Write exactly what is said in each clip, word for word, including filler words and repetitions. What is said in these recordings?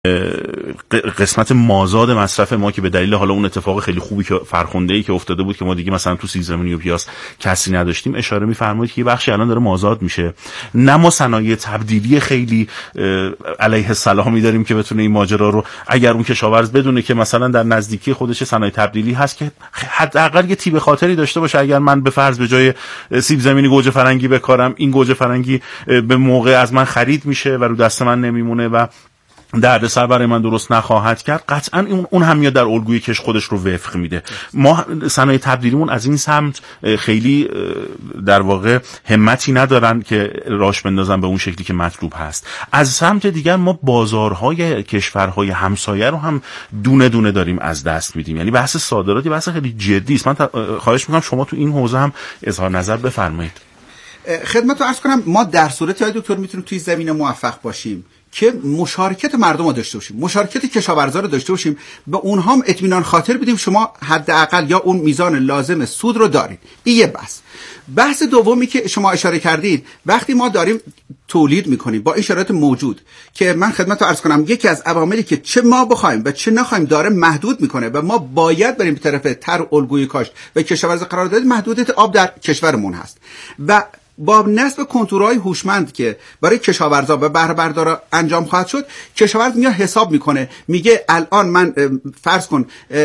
قسمت مازاد مصرف ما که به دلیل حالا اون اتفاق خیلی خوبی که فرخنده‌ای که افتاده بود که ما دیگه مثلا تو سیب زمینی و پیاز کسی نداشتیم، اشاره می‌فرمایید که یه بخشی الان داره مازاد میشه. نه ما صنایع تبدیلی خیلی علیه السلامی داریم که بتونه این ماجرا رو، اگر اون کشاورز بدونه که مثلا در نزدیکی خودش صنایع تبدیلی هست که حداقل یه تیب خاطری داشته باشه، اگر من به فرض به جای سیب زمینی گوجه فرنگی بکارم، این گوجه فرنگی به موقع از من خرید میشه و رو دست من نمیمونه و دردسر برای من درست نخواهد کرد. قطعا اون هم میاد در الگوی کش خودش رو وفق میده. ما صنایع تبدیلیمون از این سمت خیلی در واقع همتی ندارن که راش بندازن به اون شکلی که مطلوب هست. از سمت دیگر ما بازارهای کشورهای همسایه رو هم دونه دونه داریم از دست میدیم. یعنی بحث صادراتی بحث خیلی جدی است. من خواهش میکنم شما تو این حوزه هم اظهار نظر بفرمایید. خدمتتون عرض کنم ما در صورتی های دکتر میتونیم توی زمینه موفق باشیم که مشارکت مردم رو داشته باشیم، مشارکت کشاورزا رو داشته باشیم، به اونها هم اطمینان خاطر بدیم شما حداقل یا اون میزان لازم سود رو دارید. این یه بحث. بحث دومی که شما اشاره کردید، وقتی ما داریم تولید میکنیم با این شرایط موجود که من خدمت رو عرض کنم یکی از عواملی که چه ما بخوایم و چه نخوایم داره محدود میکنه و ما باید بریم به طرف تر الگوی کاشت و کشاورزی قرار دادید، محدودیت آب در کشورمون هست و با نصب کنتورهای هوشمند که برای کشاورزا و بهره بردارا انجام خواهد شد، کشاورز میاد حساب میکنه، میگه الان من فرض کن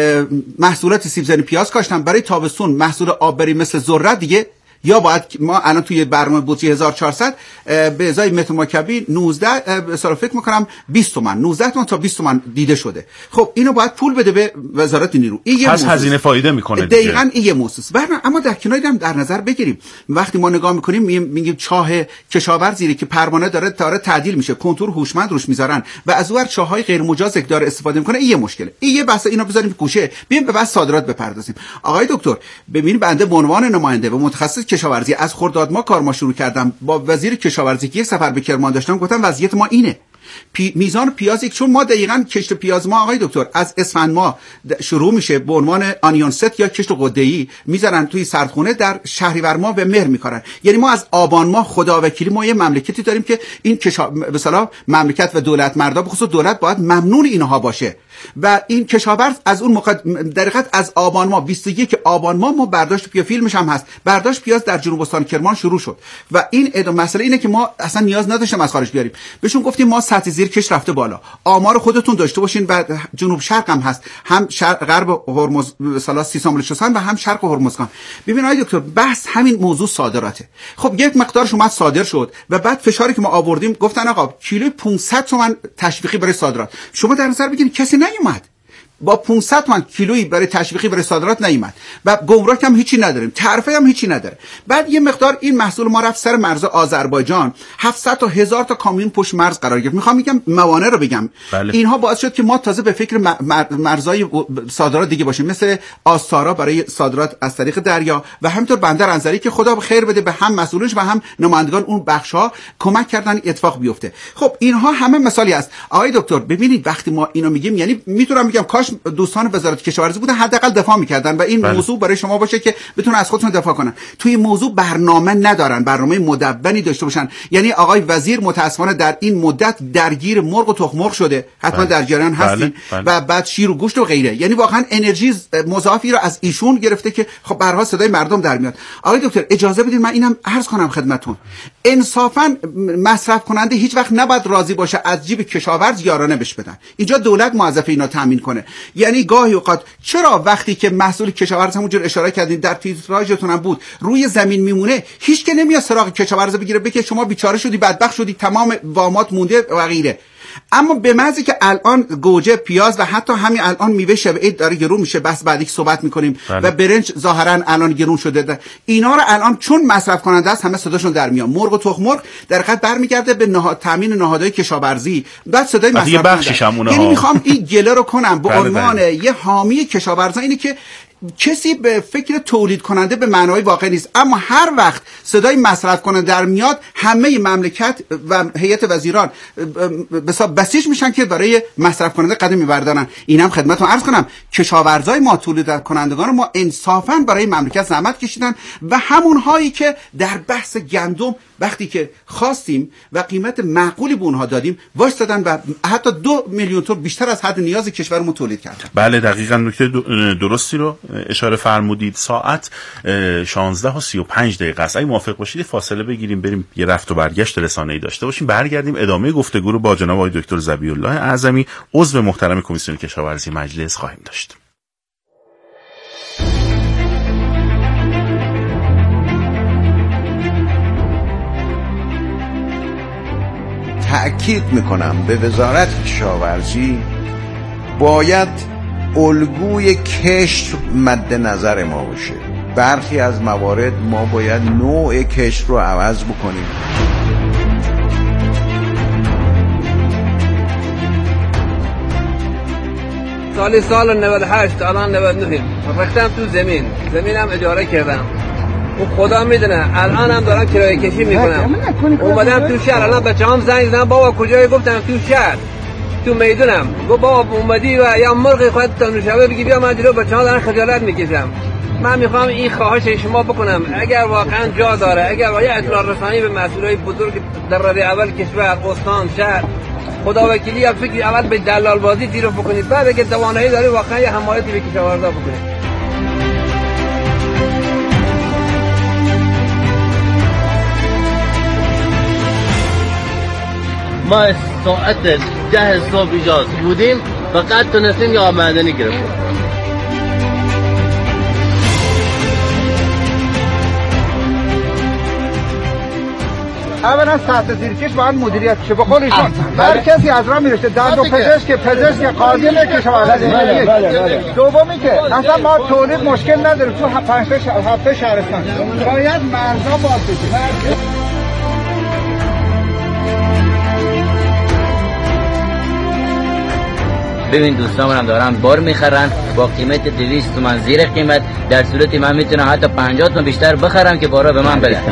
محصولات سیب زمینی پیاز کاشتم، برای تابستون محصول آببری مثل ذره دیگه یا باید ما الان توی برنامه بودجه هزار و چهارصد به ازای متر مکعبی نوزده به صرف فکر میکنم بیست تومن نوزده تومن تا بیست تومن دیده شده. خب اینو باید پول بده به وزارت نیرو. این یه پس هزینه فایده میکنه دیگه. دقیقاً این یه موسس. اما در کنار هم در نظر بگیریم وقتی ما نگاه میکنیم میگیم چاه کشاورزی که پروانه داره داره تعدیل میشه، کنتور هوشمند روش میذارن و از اون چاهای غیر مجاز داره استفاده میکنه، این یه مشکله. این یه بحث، اینو بذاریم گوشه، بیایم به بحث صادرات بپردازیم. آقای دکتر ببینید بنده به عنوان نماینده و متخصص کشاورزی از خرداد ماه کار ما شروع کردم، با وزیر کشاورزی که یک سفر به کرمان داشتم گفتم وضعیت ما اینه. پی، میزان پیاز یک، چون ما دقیقاً کشت پیاز ما آقای دکتر از اسفند ماه شروع میشه به عنوان آنیون ست یا کشت قده‌ای میذارن توی سردخونه، در شهریور ماه به مهر میکارن. یعنی ما از آبان ماه خداوکیلی ما یه مملکتی داریم که این کشا... به اصطلاح مملکت و دولت مردا به خصوص دولت باید ممنون اینها باشه و این کشاورز از اون موقع در حقیقت از آبان ماه بیست و یک آبان ماه ما برداشت پیاز، فیلمش هم هست، برداشت پیاز در جنوب استان کرمان شروع شد و این ادامه مسئله اینه که ما اصلا نیاز نداشتیم از خارج بیاریم. بهشون گفتیم ما سطح زیر کش رفته بالا، آمار خودتون داشته باشین و جنوب شرق هم هست، هم شرق غرب هرمز مثلا سیستان بلوچستان و هم شرق هرمزگان. ببین آقای دکتر بحث همین موضوع صادراته. خب یک مقدارش اومد صادر شد و بعد فشاری که ما آوردیم گفتن آقا کیلو پانصد تومان تشویقی برای صادرات. شما در نظر بگیرید کسی نیومد با پانصد تومان کیلویی برای تشویقی برای صادرات نیومد و گمرک هم هیچی نداریم، تعرفه هم هیچی نداره. بعد یه مقدار این محصول ما رفت سر مرز آذربایجان، هفتصد تا هزار تا کامیون پشت مرز قرار گرفت. میخوام میگم موانع رو بگم. بله. اینها باعث شد که ما تازه به فکر مرزهای صادرات دیگه باشیم، مثل آستارا برای صادرات از طریق دریا و همینطور بندر انزلی که خدا خیر بده به هم مسئولینش و هم نمایندگان اون بخش‌ها کمک کردن اتفاق بیفته. خب اینها همه مثالی است. آقای دکتر ببینید وقتی ما اینو میگیم، یعنی میتونم بگم کاش دوستان وزارت کشاورزی بودن حداقل دفاع میکردن و این بله. موضوع برای شما باشه که بتونن از خودشون دفاع کنن. توی موضوع برنامه ندارن، برنامه مدونی داشته باشن. یعنی آقای وزیر متاسفانه در این مدت درگیر مرغ و تخم مرغ شده، حتما بله. در جریان هستین بله. بله. و بعد شیر و گوشت و غیره. یعنی واقعا انرژی مضافی رو از ایشون گرفته که خب به هر حال صدای مردم در میاد. آقای دکتر اجازه بدید من اینم عرض کنم خدمتتون، انصافا مصرف کننده هیچ وقت نباید راضی باشه از جیب کشاورز یارانه بش بدن. اینجا دولت موظف اینا تامین کنه. یعنی گاهی اوقات چرا وقتی که محصول کشاورز همونجور اشاره کردین در تیتراژتون هم بود روی زمین میمونه، هیچ که نمیاد سراغ کشاورز بگیره بگه شما بیچاره شدی، بدبخت شدی، تمام وامات مونده و غیره. اما به محضی که الان گوجه، پیاز و حتی همین الان میوه شب عید داره گرون میشه، بس بعدی که صحبت میکنیم بله. و برنج ظاهرا الان گرون شده، اینا رو الان چون مصرف کننده است همه صداشون در میاد. مرغ و تخم مرغ در حقیقت برمیگرده به نهاد تامین نهادهای کشاورزی، بعد صدای مصرف کننده. یعنی میخوام این گله رو کنم به عنوان یه حامی کشاورزان، اینه که کسی به فکر تولید کننده به معنای واقعی نیست، اما هر وقت صدای مصرف کننده در میاد همه مملکت و هیئت وزیران بسا بسیج میشن که برای مصرف کننده قدم میبردارن. اینم خدمتتون عرض کنم کشاورزای ما، تولید کنندگان ما انصافا برای مملکت زحمت کشیدن و همون هایی که در بحث گندم وقتی که خواستیم و قیمت معقولی به اونها دادیم وایستادن و حتی دو میلیون تن بیشتر از حد نیاز کشورمون تولید کردن. بله دقیقاً نکته درستی رو اشاره فرمودید. ساعت شانزده و سی و پنج دقیقه است. اگه موافق باشید فاصله بگیریم بریم یه رفت و برگشت رسانه‌ای داشته باشیم، برگردیم ادامه گفتگو رو با جناب آقای دکتر ذبیح الله اعظمی عضو محترم کمیسیون کشاورزی مجلس خواهیم داشت. تأکید میکنم به وزارت کشاورزی باید الگوی کشت مد نظر ما باشه. برخی از موارد ما باید نوع کشت رو عوض بکنیم. سالی سال نود و هشت الان نود و نه رفتم تو زمین زمینم اجاره کردم و خدا میدونه الان هم دارم کرایه کشی میکنم. اومدم تو شهر الان بچه‌هام زنگ زدن بابا کجایی؟ گفتم تو شهر تو میدونم. گفت بابا اومدی و یا مرغ خودت تا نوشابه بگی بیا من جلو بچه‌ها دارن خجالت میکشم. من میخوام این خواهش شما بکنم اگر واقعا جا داره، اگر واقعا اطلاع رسانی به مسئولای بزرگ در رده اول کشور، استان، شهر، خدا وکیلی یا فکری اول به دلال بازی زیرو بکنید، بعد اگه توانایی داری واقعا یه حمایتی به کشاورزا بکنید. ما ساعت ده صبح ایجاد بودیم فقط تونستیم یا معدنی گرفتیم. اولا سطح زیرکش باید مدیریت شه. به قول ایشون هر کسی از راه میرسه، دندون پزشک، پزشک، قاضی، کشاورزی. دومی که اصلا ما تولید مشکل نداره تو پنج تا هفته شهرستان باید مرزا باز بشه. ببین دوستان هم دارن بار میخرن با قیمت دویست تومن زیر قیمت، در صورتی من میتونم حتی پنجاه تومن بیشتر بخرم که بارا به من بدن.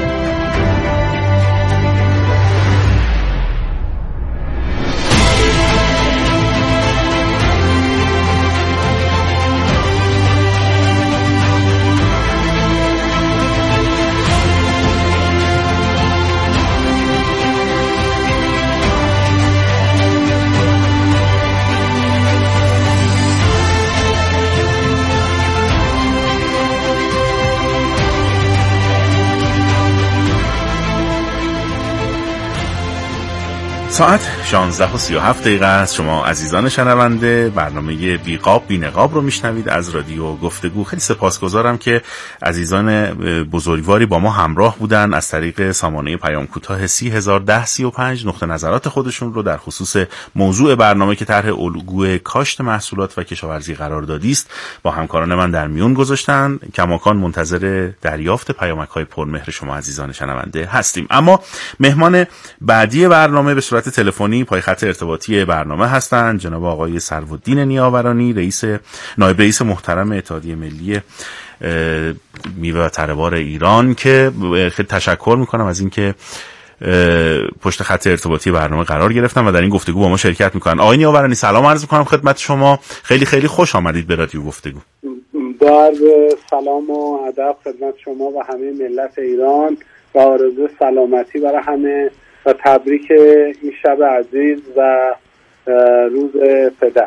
ساعت شانزده و سی و هفت دقیقه است. شما عزیزان شنونده برنامه بی قاب بی نقاب رو میشنوید از رادیو گفتگو. خیلی سپاسگزارم که عزیزان بزرگواری با ما همراه بودن، از طریق سامانه پیام کوتاه سی هزار ده سی و پنج نقطه نظرات خودشون رو در خصوص موضوع برنامه که طرح الگوی کاشت محصولات و کشاورزی قراردادی است با همکاران من در میون گذاشتن. کماکان منتظر دریافت پیامک‌های پرمهر شما عزیزان شنونده هستیم. اما مهمان بعدی برنامه به صورت تلفنی پای خط ارتباطی برنامه هستند جناب آقای سروالدین نیاورانی، رئیس نایب رئیس محترم اتحادیه ملی میوه و تره‌بار ایران، که خیلی تشکر میکنم از اینکه پشت خط ارتباطی برنامه قرار گرفتم و در این گفتگو با ما شرکت میکنن. آقای نیاورانی سلام عرض میکنم خدمت شما، خیلی خیلی خوش آمدید به رادیو گفتگو. در سلام و ادب خدمت شما و همه ملت ایران و آرزو سلامتی برای همه و تبریک این شب عزیز و روز پدر.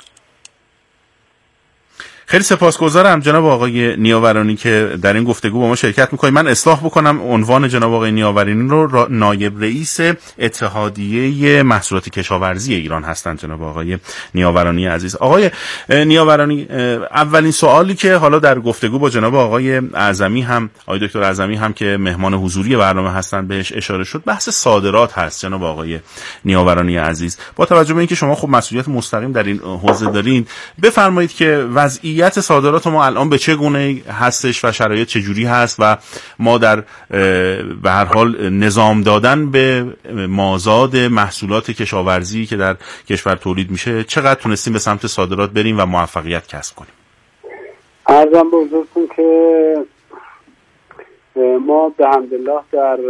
خیلی سپاسگزارم جناب آقای نیاورانی که در این گفتگو با ما شرکت میکنید. من اصلاح بکنم عنوان جناب آقای نیاورانی رو، نایب رئیس اتحادیه محصولات کشاورزی ایران هستند جناب آقای نیاورانی عزیز. آقای نیاورانی، اولین سوالی که حالا در گفتگو با جناب آقای اعظمی هم آقای دکتر اعظمی هم که مهمان حضوری برنامه هستند بهش اشاره شد، بحث صادرات هست جناب آقای نیاورانی عزیز. با توجه به اینکه شما خب مسئولیت مستقیم در این حوزه دارین، بفرمایید که وضعیت صادرات ما الان به چه گونه هستش و شرایط چجوری هست و ما در به هر حال نظام دادن به مازاد محصولات کشاورزی که در کشور تولید میشه چقدر تونستیم به سمت صادرات بریم و موفقیت کسب کنیم؟ عرضم به حضورتون که ما به حمدالله در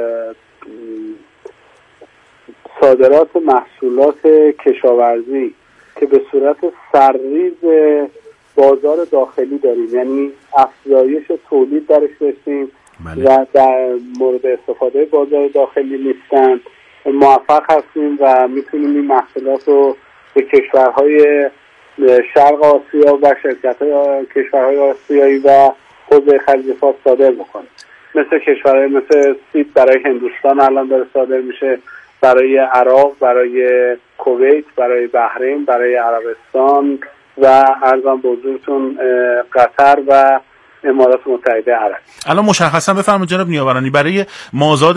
صادرات محصولات کشاورزی که به صورت سرریز بازار داخلی داریم، یعنی افزایش تولید درش داشتیم بله. و در مورد استفاده بازار داخلی نیستن، موفق هستیم و میتونیم این محصولات رو به کشورهای شرق آسیا و شرکت‌های کشورهای آسیایی و حوزه خلیج فارس صادر بکنیم. مثل کشورهای مثل سیب برای هندوستان الان داره صادر میشه، برای عراق، برای کویت، برای بحرین، برای عربستان و ارزم به حضورتون قطر و امارات متحده عربی. الان مشخصا بفرمایید جناب نیاورانی، برای مازاد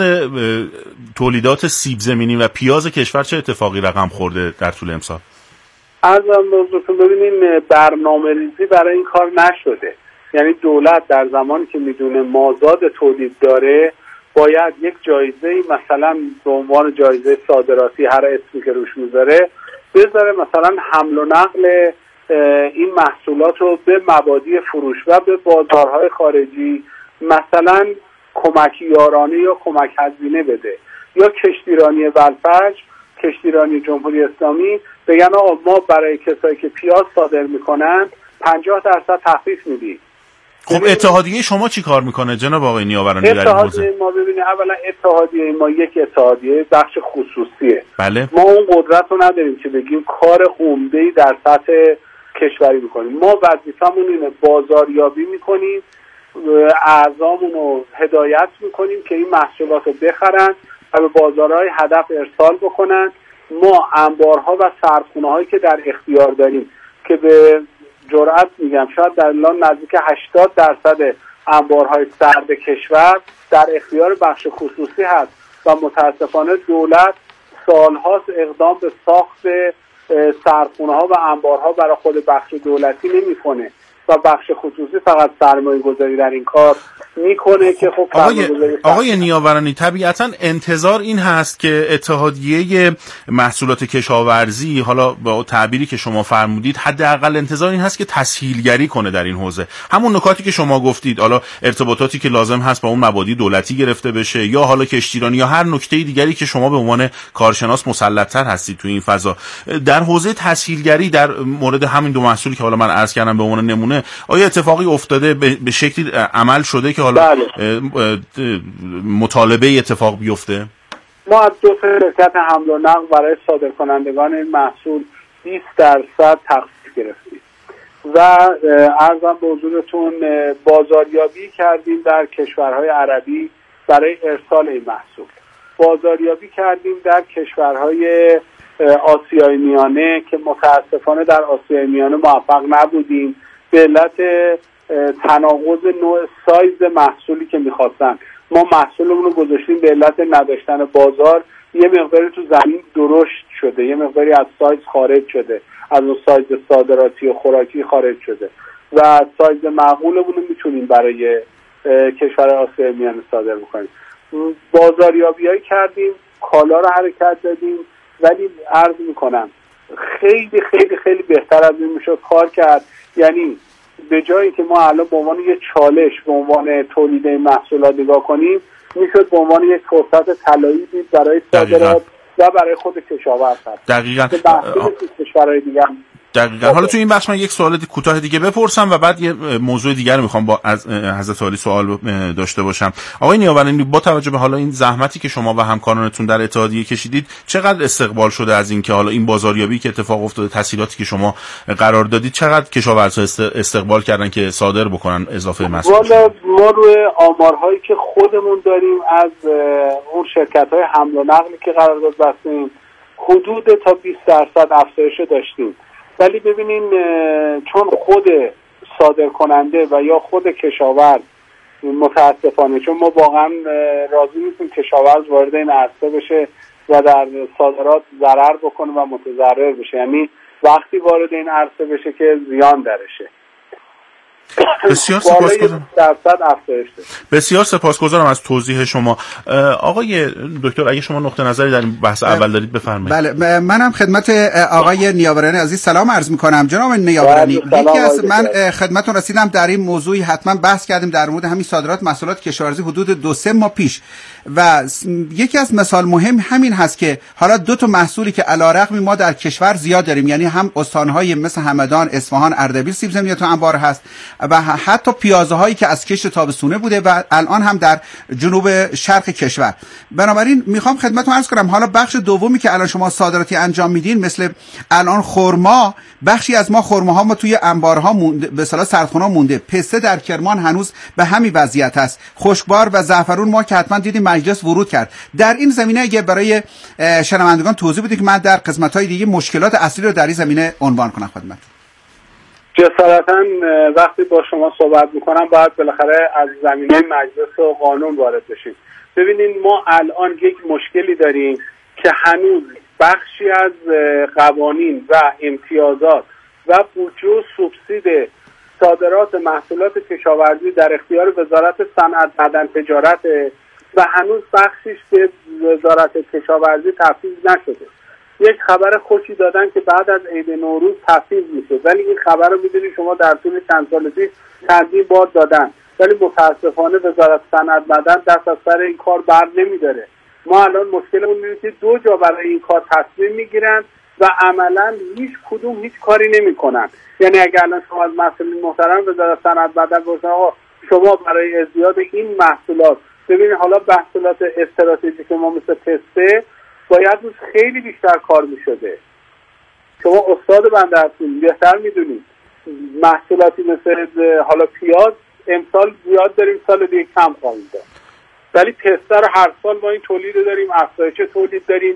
تولیدات سیب زمینی و پیاز کشور چه اتفاقی رقم خورده در طول امسال؟ ارزم به حضورتون ببینین برنامه ریزی برای این کار نشده. یعنی دولت در زمانی که میدونه مازاد تولید داره باید یک جایزه مثلا به عنوان جایزه صادراتی هر اسمی که روش میذاره بذاره، مثلا حمل و نقل این محصولات رو به مبادی فروش و به بازارهای خارجی مثلا کمک یارانه یا کمک هزینه بده، یا کشتیرانی ولفج، کشتیرانی جمهوری اسلامی بگن آقا ما برای کسایی که پیاز صادر میکنن پنجاه درصد تخفیف میدیم. خب اتحادیه شما چی کار میکنه جناب آقای نیاورانی در این حوزه؟ اتحادیه ما ببینید اولا اتحادیه ما یک اتحادیه بخش خصوصیه. بله. ما اون قدرت رو نداریم که بگیم کار عمده‌ای در سطح کشوری میکنیم. ما وظیفمون اینه بازاریابی میکنیم، اعضامون رو هدایت میکنیم که این محصولات رو بخرن و به بازارهای هدف ارسال بکنن. ما انبارها و سردخونه‌هایی که در اختیار داریم که به جرأت میگم شاید در الان نزدیک هشتاد درصد انبارهای سرد کشور در اختیار بخش خصوصی هست و متاسفانه دولت سالهاست اقدام به ساخت سردخونه‌ها و انبارها برای خود بخش دولتی نمیکنه و بخش خصوصی فقط سرمایه گذاری در این کار میکنه که خب آقای, آقای نیاورانی طبیعتا انتظار این هست که اتحادیه محصولات کشاورزی، حالا با تعبیری که شما فرمودید، حداقل انتظار این هست که تسهیلگری کنه در این حوزه. همون نکاتی که شما گفتید، حالا ارتباطاتی که لازم هست با اون مبادی دولتی گرفته بشه یا حالا کشتیرانی یا هر نکته دیگری که شما به عنوان کارشناس مسلط‌تر هستید تو این فضا، در حوزه تسهیلگری در مورد همین دو محصولی که حالا من عرض کردم به عنوان نمونه، آیا اتفاقی افتاده به شکلی عمل شده که حالا بله. مطالبه اتفاق بیفته؟ ما از دو شرکت حمل و نقل برای صادر کنندگان این محصول بیست درصد تخفیف گرفتیم و عرضم به حضورتون بازاریابی کردیم در کشورهای عربی برای ارسال این محصول. بازاریابی کردیم در کشورهای آسیای میانه که متاسفانه در آسیای میانه موفق نبودیم به علت تناقض نوع سایز محصولی که میخواستن. ما محصولمون رو گذاشتیم به علت نداشتن بازار، یه مقداری تو زمین درشت شده، یه مقداری از سایز خارج شده، از اون سایز صادراتی و خوراکی خارج شده و سایز معقولمون رو میتونیم برای کشور آسیای میانه صادر بکنیم. بازاریابیایی کردیم، کالا رو حرکت دادیم، ولی عرض میکنم خیلی خیلی خیلی بهتر از این میشد کار کرد. یعنی به جایی که ما الان به عنوان یک چالش به عنوان تولید محصولات نگاه کنیم، میشد به عنوان یک فرصت طلایی دید برای صادرات و برای خود کشاورز. دقیقاً. کشورهای دیگه دقیقاً. حالا تو این بخش من یک سوال کوتاه دیگه بپرسم و بعد یه موضوع دیگر میخوام با از حضرت عالی سوال داشته باشم. آقای نیاورانی، با توجه به حالا این زحمتی که شما و همکارانتون در اتحادیه کشیدید، چقدر استقبال شده از این که حالا این بازاریابی که اتفاق افتاده، تسهیلاتی که شما قرار دادید، چقدر کشاورزا استقبال کردن که صادر بکنن اضافه محصول؟ والا ما روی آمارهایی که خودمون داریم از اون شرکت‌های حمل و نقلی که قرارداد بستیم حدود تا بیست درصد افزایش داشتیم. ولی ببینین چون خود صادر کننده و یا خود کشاورز متاسفانه، چون ما واقعا راضی نیستیم کشاورز وارد این عرصه بشه و در صادرات ضرر بکنه و متضرر بشه، یعنی وقتی وارد این عرصه بشه که زیان درشه. بسیار سپاسگزارم. بسیار سپاسگزارم از توضیح شما. آقای دکتر اگه شما نقطه نظری در این بحث اول دارید بفرمایید. بله، منم خدمت آقای نیاورانی عزیز سلام عرض می‌کنم. جناب نیاورانی، یکی از من خدمتتون رسیدم در این موضوعی حتما بحث کردیم در مورد همین صادرات محصولات کشاورزی حدود دو سه ماه پیش و یکی از مثال مهم همین هست که حالا دو تا محصولی که علیرغم ما در کشور زیاد داریم، یعنی هم استان‌های مثل همدان، اصفهان، اردبیل سیب زمینی تو انبار هست، و حتی پیازه هایی که از کشت تابستونه بوده و الان هم در جنوب شرق کشور. بنابراین میخوام خدمتتون عرض کنم حالا بخش دومی که الان شما صادراتی انجام میدین، مثل الان خرما، بخشی از ما خرماها ما توی انبارها مونده، به اصطلاح سردخونه مونده. پسته در کرمان هنوز به همین وضعیت است. خشکبار و زعفرون ما که حتما دیدیم مجلس ورود کرد. در این زمینه اگه برای شنوندگان توضیح بدید که من در قسمت‌های دیگه مشکلات اصلی رو در این زمینه عنوان کنم خدمت. جسارتاً وقتی با شما صحبت میکنم باید بالاخره از زمینه مجلس و قانون وارد بشیم. ببینید ما الان یک مشکلی داریم که هنوز بخشی از قوانین و امتیازات و بودجه و سوبسید صادرات محصولات کشاورزی در اختیار وزارت صنعت معدن تجارت و هنوز بخشیش به وزارت کشاورزی تفویض نشده. یک خبر خوشی دادن که بعد از عید نوروز تفویض میشه، ولی این خبر رو میدونید شما در طول چند سال پیش چندین بار دادن، ولی متاسفانه وزارت صنعت معدن دست از سر این کار بر نمیداره. ما الان مشکلمون اینه که دو جا برای این کار تصمیم میگیرن و عملا هیچ کدوم هیچ کاری نمیکنن. یعنی اگر الان شما از مسئولین محترم وزارت صنعت معدن بپرسن آقا شما برای ازدیاد این محصولات، ببینید حالا محصولات استراتژیک ما مثل پسته باید روز خیلی بیشتر کار میشده. شما استاد بنده هستید، بهتر میدونید. محصولاتی مثل حالا پیاز امسال زیاد داریم، سال دیگه کم خواهیم داشت، ولی پسته رو هر سال ما این تولید داریم، افزایش تولید داریم،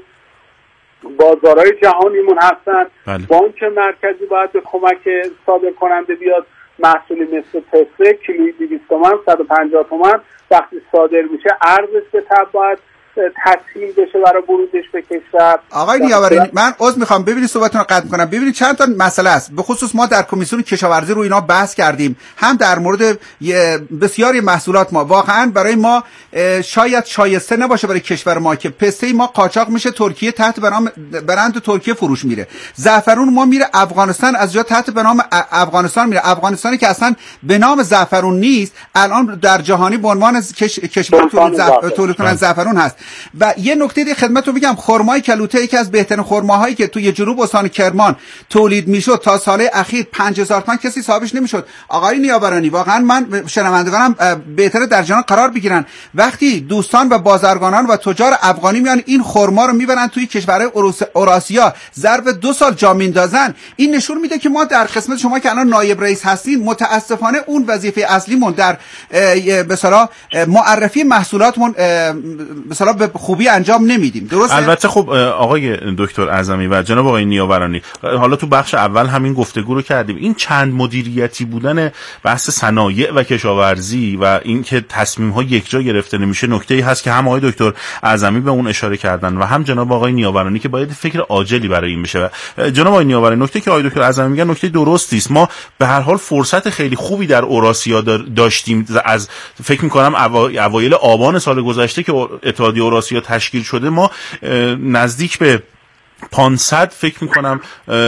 بازارهای جهانیمون هستن. بله. بانک مرکزی باید به کمک صادر کننده بیاد. محصولی مثل پسته کیلویی دویست تومان، صد و پنجاه تومان وقتی صادر میشه ارزش به تبع باید تسهیل بشه برای ورودش به کشور. آقای نیاورانی من عذر میخوام، ببینید صحبتتون رو قطع میکنم. ببینید چند تا مسئله است، به خصوص ما در کمیسیون کشاورزی رو اینا بحث کردیم، هم در مورد بسیاری محصولات ما واقعا برای ما شاید شایسته نباشه برای کشور ما که پسته ما قاچاق میشه ترکیه، تحت برنامه برند ترکیه فروش میره. زعفرون ما میره افغانستان، از جا تحت برنامه افغانستان میره. افغانستانی که اصلا به نام زعفرون نیست الان در جهانی به عنوان کشور تولید کننده زعفرون هست. و یه نکته دیگه خدمتتون بگم، خرمای کلوته یکی از بهترین خرماهایی که توی جنوب استان کرمان تولید میشد تا سال اخیر پنج هزار تومان کسی صاحبش نمیشد. آقای نیاورانی واقعا من شنوندگانم بهتره در جهان قرار بگیرن، وقتی دوستان و بازرگانان و تجار افغانی میان این خرما رو میبرن توی کشورهای اوراسیا ظرف دو سال جا میندازن، این نشون میده که ما در قسمت شما که الان نایب رئیس هستین متاسفانه اون وظیفه اصلیمون در به اصطلاح معرفی محصولاتمون به اصطلاح به خوبی انجام نمیدیم. درسته؟ البته خب آقای دکتر اعظمی و جناب آقای نیاورانی، حالا تو بخش اول همین گفتگو رو کردیم، این چند مدیریتی بودن بحث صنایع و کشاورزی و این که تصمیم ها یک جا گرفته نمیشه نکته‌ای هست که هم آقای دکتر اعظمی به اون اشاره کردن و هم جناب آقای نیاورانی که باید فکر عاجلی برای این بشه. جناب آقای نیاورانی، نکته که آقای دکتر اعظمی میگن نکته درستی است. ما به هر حال فرصت خیلی خوبی در اوراسیا داشتیم از فکر می‌کنم اوایل آبان سال گذشته که اتحادیه اوراسیا تشکیل شده، ما نزدیک به پانصد فکر میکنم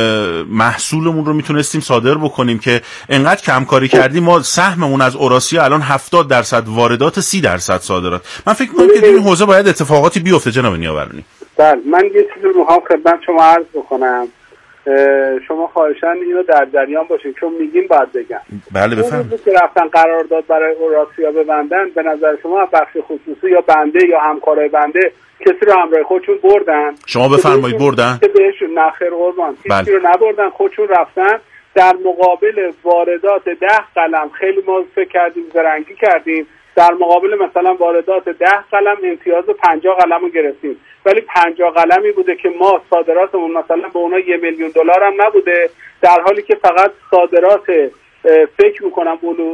محصولمون رو میتونستیم صادر بکنیم که انقدر کم کاری کردیم ما سهممون از اوراسیا الان هفتاد درصد واردات، سی درصد صادرات. من فکر میکنم که این حوزه باید اتفاقاتی بیفته. جناب نیاورانی بله، من یه چیزی رو میخوام خدمت شما عرض بکنم، شما خواهشاً اینو در جریان باشین چون میگین باید بگم. بله بفرمایید. که رفتن قرارداد برای اوراسیا ببندن، به نظر شما بخش خصوصی یا بنده یا همکارای بنده کسی رو همراه خودشون بردن؟ شما بفرمایید بردن؟ که بهشون نخیر قربان کسی رو نبردن، خودشون رفتن در مقابل واردات ده قلم. خیلی ما فکر کردیم زرنگی کردیم، در مقابل مثلا واردات ده قلم امتیاز پنجاه قلم رو گرفتیم، ولی پنجاه قلمی بوده که ما صادراتمون مثلا به اونا یه میلیون دلار هم نبوده، در حالی که فقط صادرات فکر میکنم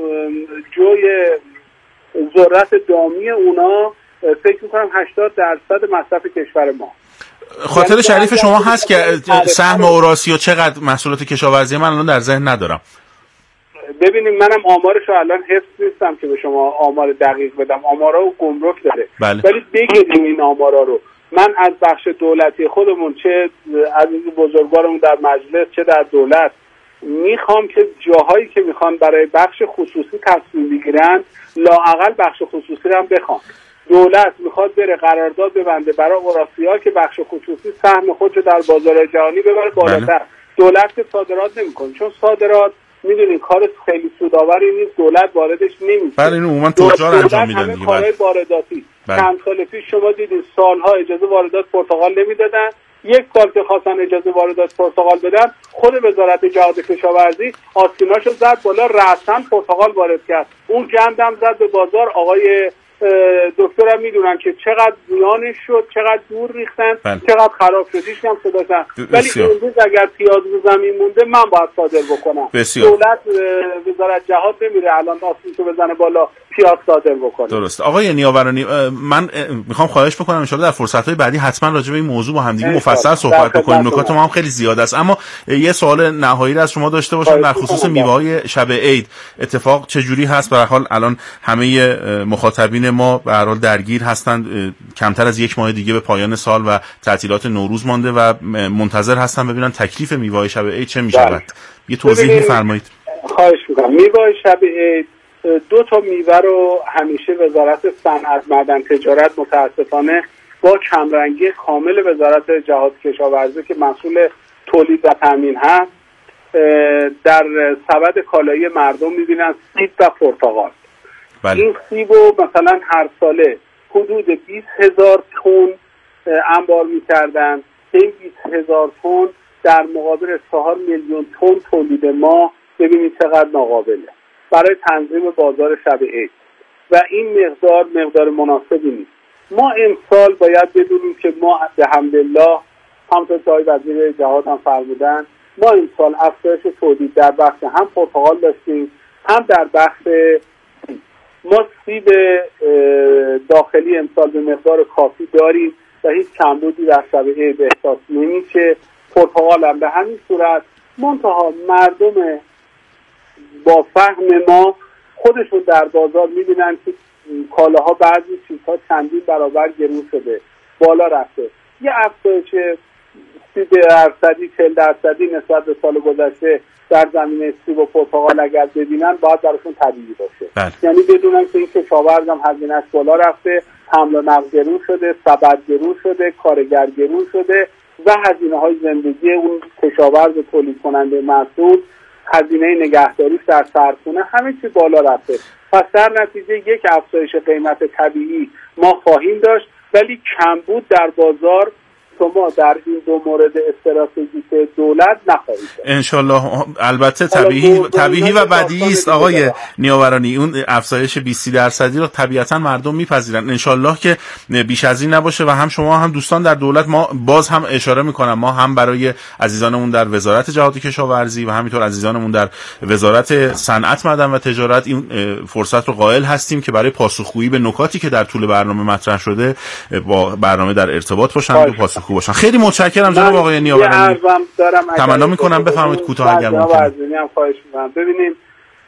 جوی ذرت دامی اونا فکر میکنم هشتاد درصد مصرف کشور ما. خاطر شریف شما هست که سهم اوراسیا چقدر محصولات کشاورزی من الان در ذهن ندارم. ببینیم منم آمارشو الان حفظ نیستم که به شما آمار دقیق بدم، آمارا و گمرک داره. بله. ولی بگیریم این آمارا رو. من از بخش دولتی خودمون چه عزیز بزرگوارمون در مجلس چه در دولت میخوام که جاهایی که میخوان برای بخش خصوصی تصمیم بگیرن لااقل بخش خصوصی رو هم بخوان. دولت میخواد بره قرارداد ببنده برای اوراسیا که بخش خصوصی سهم خودشو در بازار جهانی ببره بالاتر. دولت که صادرات نمیکنه، چون صادرات میدونین کار خیلی سودآوری نیست، دولت واردش نمیشه. بله این عموما تجار انجام میدن دیگه. کارهای وارداتی چند سال پیش شما دیدین سالها اجازه واردات پرتقال نمیدادن، یک سال که خواستن اجازه واردات پرتقال بدن خود وزارت جهاد کشاورزی آستیناشو زد بالا، رأساً پرتقال وارد کرد. اون گندم زد به بازار. آقای دکترم میدونن که چقدر زیانش شد، چقدر دور ریختن، بله. چقدر خراب شد، هیچ هم صدا کردن. ولی امروز اگر پیاز رو زمین مونده من باید صادر بکنم. بسیار. دولت وزارت جهاد نمیره الان آستینشو بزنه بالا پیاز صادر بکنه. درست. آقای نیاورانی من میخوام خواهش بکنم ان شاءالله در فرصت‌های بعدی حتما راجع به این موضوع با هم دیگه مفصل صحبت بکنیم. نکات ما هم خیلی زیاد است، اما یه سوال نهایی از شما داشته باشم در خصوص میوه‌های شب عید. اتفاق چه جوری هست؟ به هر حال الان همه مخاطبین ما به هر حال درگیر هستند، کمتر از یک ماه دیگه به پایان سال و تعطیلات نوروز مانده و منتظر هستن ببینن تکلیف میوه‌های شب عید چه می‌شود. یه توضیح می‌فرمایید. خواهش می‌کنم. میوه‌های شب عید دو تا میوه رو همیشه وزارت صنعت معدن تجارت متاسفانه با کمرنگی کامل وزارت جهاد کشاورزی که مسئول تولید و تامین هست در سبد کالایی مردم می‌بینن سیب و پرتقال. بله. این سیب رو مثلا هر ساله حدود بیست هزار تن انبار می‌کردن. این بیست هزار تن در مقابل چهار میلیون تن تولید ما ببینید چقدر ناقابله برای تنظیم بازار شب عید و این مقدار مقدار مناسبی نیست. ما امسال باید بدونیم که ما به حمدالله همونطور که آقای وزیر جهاد هم فرمودن ما امسال افزایش تولید در بخش هم پرتقال داشتیم هم در بخش ما سیب داخلی امسال به مقدار کافی داریم و هیچ کمبودی در شب عید احساس نمیشه. پرتقال هم به همین صورت، منتها مردم با فهم ما خودشون در بازار میبینن که کالاها بعضی چیزها چندین برابر گرون شده، بالا رفته. یه افزایش سی درصدی چهل درصدی نسبت به سال گذشته در زمینه سیب و پرتقال اگر ببینن باید براشون طبیعی باشه. بله. یعنی بدونن که این کشاورز هم هزینه‌اش بالا رفته، حمل و نقل گرون شده، سبد گرون شده، کارگر گرون شده و هزینه های زندگی اون کشاورز تولید کننده محصول، هزینه نگهداریش در سرخونه، همه چی بالا رفته. پس در نتیجه یک افزایش قیمت طبیعی ما خواهیم داشت، ولی کمبود در بازار شما در این دو مورد استراتژیک دولت نخواهید. انشالله. البته طبیعی طبیعی و بدیهی است آقای نیاورانی، اون افزایش بیست درصدی رو طبیعتا مردم میپذیرن. انشالله که بیش از این نباشه و هم شما هم دوستان در دولت، ما باز هم اشاره میکنم ما هم برای عزیزانمون در وزارت جهاد کشاورزی و همینطور عزیزانمون در وزارت صنعت معدن و تجارت این فرصت رو قائل هستیم که برای پاسخگویی به نکاتی که در طول برنامه مطرح شده با برنامه در ارتباط باشن و پاسخگو باشن. خیلی متشکرم جناب آقای نیاورانی. تمنا میکنم بفرمایید کوتاه اگر ممکنه. خواهش میکنم. ببینید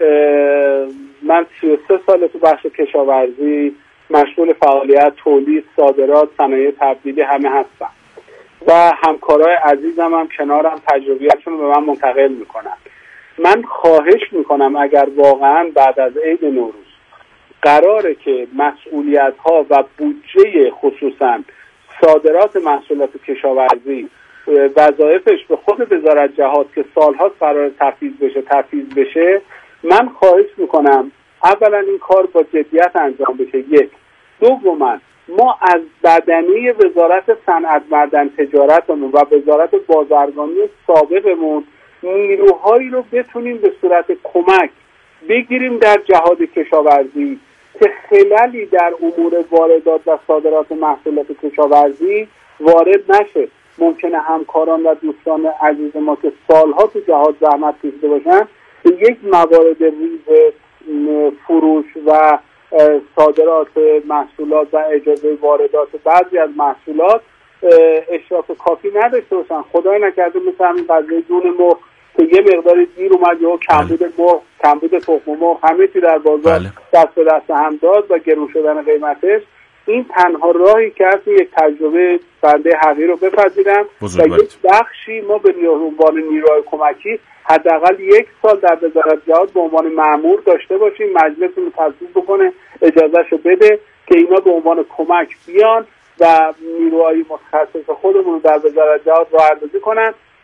من سی و سه سال تو بخش کشاورزی مشغول فعالیت تولید، صادرات، صنایع تبدیلی همه هستم و همکارای عزیزم هم کنارم تجربیاتشون رو به من منتقل میکنن. من خواهش میکنم اگر واقعا بعد از عید نوروز قراره که مسئولیت ها و بودجه خصوصا صادرات محصولات کشاورزی وظایفش به خود وزارت جهاد که سالها قرار تفویض بشه تفویض بشه، من خواهش میکنم اولا این کار با جدیت انجام بشه. یک. دوما ما از بدنه وزارت صنعت معدن تجارتمون و وزارت بازرگانی سابقمون نیروهایی رو بتونیم به صورت کمک بگیریم در جهاد کشاورزی که خللی در امور واردات و صادرات محصولات کشاورزی وارد نشه. ممکنه همکاران و دوستان عزیز ما که سالها تو جهاد زحمت کشیده باشن به یک موارد ریز فروش و صادرات محصولات و اجازه واردات بعضی از محصولات اشراف کافی نداشته باشن. خدای نکرده مثل همین قضیه دون مرغ که یه مقداری دیر اومد یا کمبود مرغ، کمبود تخم مرغ، همه چی در بازار بله. دست به دست هم داد و گرون شدن قیمتش. این تنها راهی که از یک تجربه بنده حقیر رو بپذیرم و یک بخشی ما به عنوان نیروهای کمکی حداقل یک سال در وزارت جهاد به عنوان مأمور داشته باشیم، مجلس رو تصویب بکنه، اجازهشو بده که اینا به عنوان کمک بیان و نیروهای متخصص خودمون رو در وزارت جهاد راه اندازی کنن.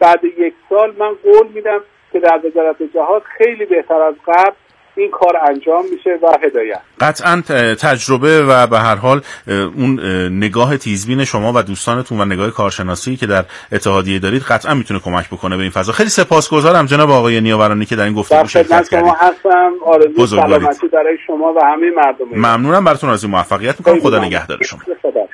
بعد یک سال من قول میدم که در وزارت جهاد خیلی بهتر از قبل این کار انجام میشه و هدایت. قطعا تجربه و به هر حال اون نگاه تیزبین شما و دوستانتون و نگاه کارشناسی که در اتحادیه دارید قطعا میتونه کمک بکنه به این فضا. خیلی سپاسگزارم جناب آقای نیاورانی که در این گفتگو شرکت کردید. شما هستم. آرزوی سلامتی برای شما و همه مردم. ممنونم، براتون آرزوی موفقیت میکنم. خدا نگهدار شما.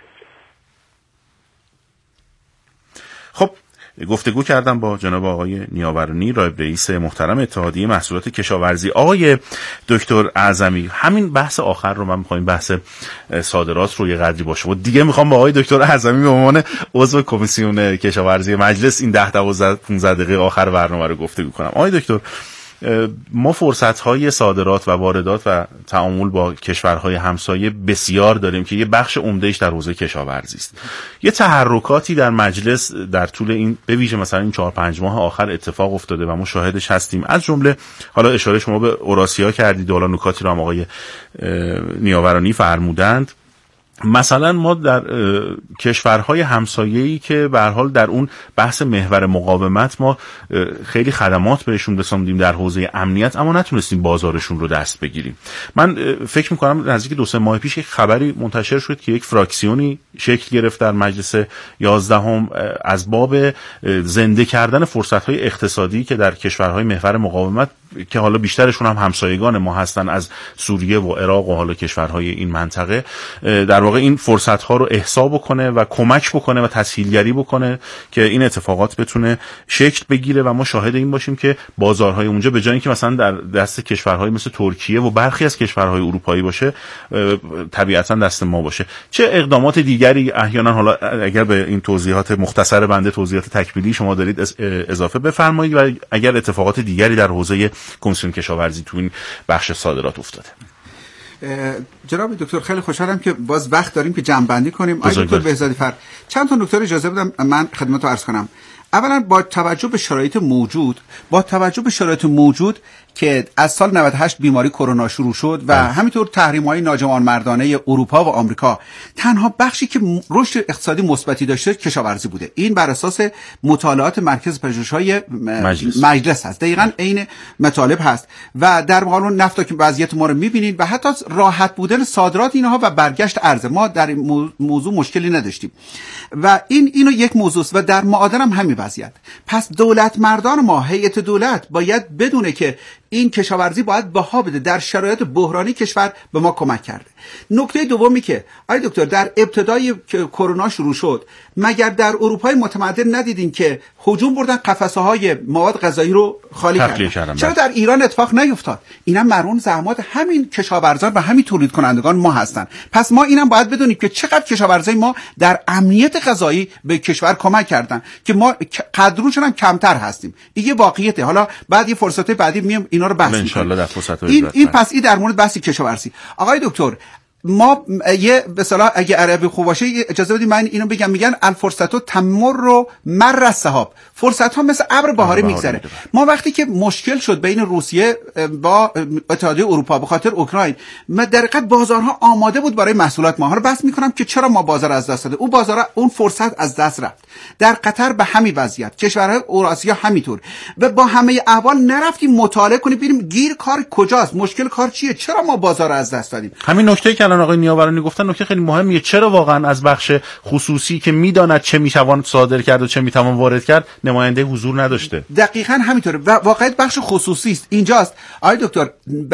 خب گفتگو کردم با جناب آقای نیاورانی، نایب رئیس محترم اتحادیه محصولات کشاورزی. آقای دکتر اعظمی، همین بحث آخر رو من می‌خوام، بحث صادرات رو یه قدری با شما دیگه می‌خوام با آقای دکتر اعظمی به عنوان عضو کمیسیون کشاورزی مجلس این ده دوازده پانزده دقیقه آخر برنامه رو گفتگو کنم. آقای دکتر، ما فرصت‌های صادرات و واردات و تعامل با کشورهای همسایه بسیار داریم که یه بخش عمده‌اش در حوزه کشاورزی است. یه تحرکاتی در مجلس در طول این به ویژه مثلا این چهار پنج ماه آخر اتفاق افتاده و ما شاهدش هستیم. از جمله حالا اشاره شما به اوراسیا کردید، حالا نکاتی رو هم آقای نیاورانی فرمودند. مثلا ما در کشورهای همسایه‌ای که به هر حال در اون بحث محور مقاومت ما خیلی خدمات بهشون رسوندیم در حوزه امنیت، اما نتونستیم بازارشون رو دست بگیریم. من فکر می‌کنم نزدیک دو سه ماه پیش یک خبری منتشر شد که یک فراکسیونی شکل گرفت در مجلس یازدهم از باب زنده کردن فرصت‌های اقتصادی که در کشورهای محور مقاومت که حالا بیشترشون هم همسایگان ما هستن، از سوریه و عراق و حالا کشورهای این منطقه، در واقع این فرصت‌ها رو احصا بکنه و کمک بکنه و تسهیلگری بکنه که این اتفاقات بتونه شکل بگیره و ما شاهد این باشیم که بازارهای اونجا به جای اینکه مثلا در دست کشورهای مثل ترکیه و برخی از کشورهای اروپایی باشه، طبیعتاً دست ما باشه. چه اقدامات دیگری احیانا، حالا اگر به این توضیحات مختصر بنده توضیحات تکمیلی شما دارید اضافه بفرمایید، و اگر اتفاقات دیگری در حوزه کمیسیون کشاورزی تو این بخش صادرات افتاده. جناب دکتر، خیلی خوشحالم که باز وقت داریم که جمع بندی کنیم. آقای دکتر بهزادی فر، چند تا نکته اجازه بدم من خدمت رو عرض کنم. اولا با توجه به شرایط موجود با توجه به شرایط موجود که از سال نود و هشت بیماری کرونا شروع شد و اه. همینطور تحریم‌های ناجوانمردانه اروپا و آمریکا، تنها بخشی که رشد اقتصادی مثبتی داشته کشاورزی بوده. این بر اساس مطالعات مرکز پژوهش‌های مجلس. مجلس هست. دقیقاً عین مطالب هست و در مقابل نفت که وضعیت ما رو می‌بینید و حتی راحت بودن صادرات اینها و برگشت ارز ما در این موضوع مشکلی نداشتیم و این اینو یک موضوع است و در معادن هم همین وضعیت. پس دولت مردان ما، هیئت دولت باید بدونه که این کشاورزی باید بها بده، در شرایط بحرانی کشور به ما کمک کرده. نکته دومی که آقای دکتر در ابتدای کرونا شروع شد، مگر در اروپای متمدن ندیدین که هجوم بردن قفسه های مواد غذایی رو خالی کردن؟ چرا در ایران اتفاق نیفتاد؟ اینا مرهون زحمات همین کشاورزان و همین تولید کنندگان ما هستن. پس ما اینم باید بدونیم که چقدر کشاورزای ما در امنیت غذایی به کشور کمک کردن که ما قدرشون هم کمتر هستیم. این یه واقعیته. حالا بعد یه فرصت بعدی میام اینا رو بحث می‌کنیم. این این پس این در مورد بحث کشاورزی. آقای دکتر، ما یه به اصطلاح اگه عربی خوب باشه اجازه بدید من اینو بگم، میگن الفرصتو تمر رو مر السحاب، فرصت ها مثل ابر بهاری میگذره. ما وقتی که مشکل شد بین روسیه با اتحادیه اروپا به خاطر اوکراین، ما در حقیقت بازارها آماده بود برای محصولات ما. ها رو بحث میکنم که چرا ما بازار از دست داده، اون بازار اون فرصت از دست رفت. در قطر به همین وضعیت، کشورهای اوراسیا همینطور، و با همه احوال نرفتیم مطالعه کنیم ببینیم گیر کار کجاست، مشکل کار چیه، چرا ما بازار از دست دادیم. همین نکته که الان آقای نیاورانی گفتن نکته خیلی مهمیه. چرا واقعا از بخش خصوصی که میداند چه میتوان صادر کرد و چه میتوان وارد کرد نماینده حضور نداشته؟ دقیقاً همینطوره و واقعیت بخش خصوصی است اینجاست. آقای دکتر،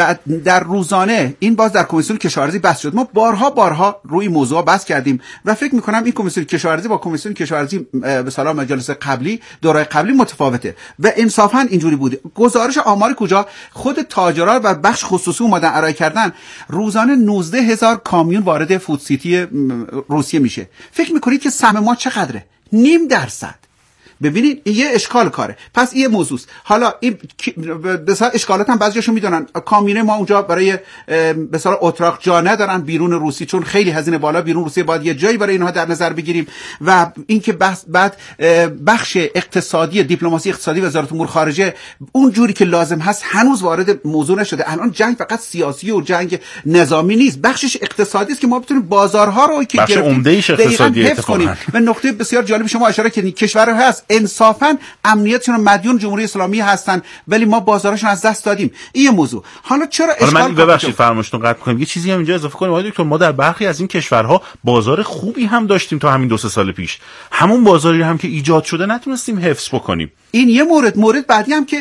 در روزانه این باز در کمیسیون کشاورزی بحث شد. ما بارها بارها روی موضوع بحث کردیم و فکر می‌کنم این کمیسیون کشاورزی با کمیسیون کشاورزی به سلام مجلس قبلی دورای قبلی متفاوته و انصافاً اینجوری بوده. گزارش آمار کجا خود تاجران و بخش خصوصی اومدن ارائه کردن، روزانه نوزده هزار کامیون وارد فود سیتی روسیه میشه. فکر میکنید که سهم ما چقدره؟ نیم درصد. ببینید این یه اشکال کاره. پس این موضوع است. حالا این مثلا اشکالات هم بعضیاشو میدونن. کامیونه ما اونجا برای مثلا اتراق جا ندارن بیرون روسیه، چون خیلی هزینه بالا بیرون روسیه، باید یه جایی برای اینها در نظر بگیریم. و اینکه بعد بخش اقتصادی دیپلماسی اقتصادی وزارت امور خارجه اون جوری که لازم هست هنوز وارد موضوع نشده. الان جنگ فقط سیاسی و جنگ نظامی نیست، بخشش اقتصادی است که ما بتونیم بازارها رو که بخش عمده‌ایش اقتصادی اتفاقا. و نکته بسیار جالب شما اشاره کردید، کشورها هست انصافا امنیتشون مدیون جمهوری اسلامی هستن ولی ما بازارشون از دست دادیم. این موضوع. حالا چرا اشکال من ببخشید فرمایشتون قطع کنم یه چیزی هم اینجا اضافه کنیم آقای دکتر، ما در برخی از این کشورها بازار خوبی هم داشتیم تا همین دو سه سال پیش، همون بازاری هم که ایجاد شده نتونستیم حفظ بکنیم. این یه مورد. مورد بعدی هم که